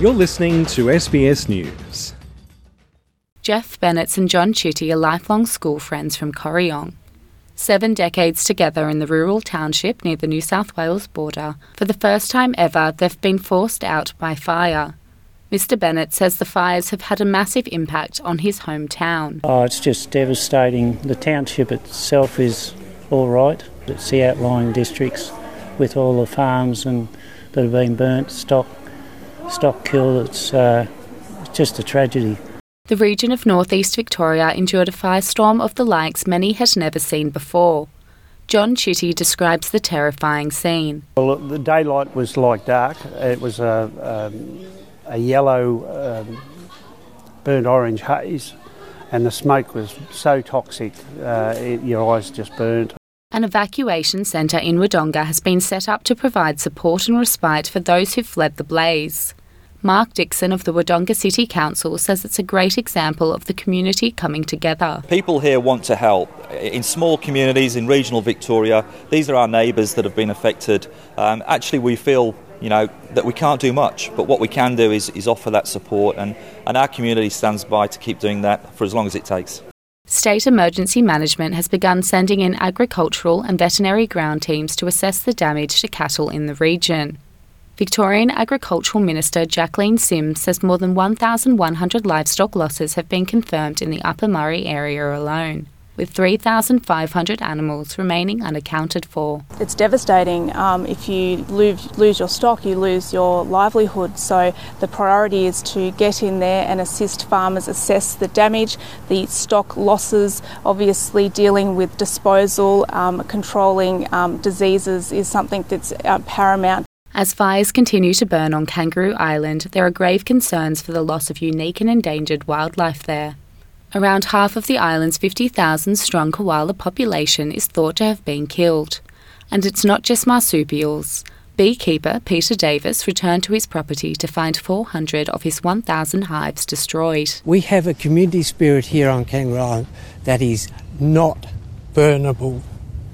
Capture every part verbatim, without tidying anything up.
You're listening to S B S News. Jeff Bennetts and John Chitty are lifelong school friends from Corryong. Seven decades together in the rural township near the New South Wales border, for the first time ever they've been forced out by fire. Mister Bennett says the fires have had a massive impact on his hometown. Oh, it's just devastating. The township itself is all right. It's the outlying districts with all the farms and that have been burnt, stock, stock killed. It's, uh, it's just a tragedy. The region of northeast Victoria endured a firestorm of the likes many had never seen before. John Chitty describes the terrifying scene. Well, the daylight was like dark. It was a, um, a yellow, um, burnt orange haze, and the smoke was so toxic, uh, it, your eyes just burnt. An evacuation centre in Wodonga has been set up to provide support and respite for those who fled the blaze. Mark Dixon of the Wodonga City Council says it's a great example of the community coming together. People here want to help. In small communities in regional Victoria, these are our neighbours that have been affected. Um, actually, we feel you know, that we can't do much, but what we can do is, is offer that support, and, and our community stands by to keep doing that for as long as it takes. State Emergency Management has begun sending in agricultural and veterinary ground teams to assess the damage to cattle in the region. Victorian Agricultural Minister Jacqueline Sims says more than one thousand one hundred livestock losses have been confirmed in the Upper Murray area alone, with three thousand five hundred animals remaining unaccounted for. It's devastating. Um, if you lose, lose your stock, you lose your livelihood. So the priority is to get in there and assist farmers assess the damage, the stock losses. Obviously, dealing with disposal, um, controlling um, diseases is something that's uh, paramount. As fires continue to burn on Kangaroo Island, there are grave concerns for the loss of unique and endangered wildlife there. Around half of the island's fifty thousand strong koala population is thought to have been killed. And it's not just marsupials. Beekeeper Peter Davis returned to his property to find four hundred of his one thousand hives destroyed. We have a community spirit here on Kangaroo Island that is not burnable.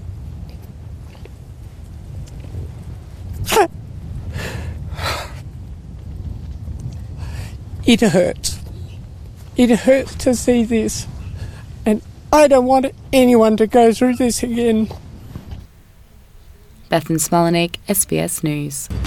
It hurts. It hurts to see this, and I don't want anyone to go through this again. Bethan Smolenick, S B S News.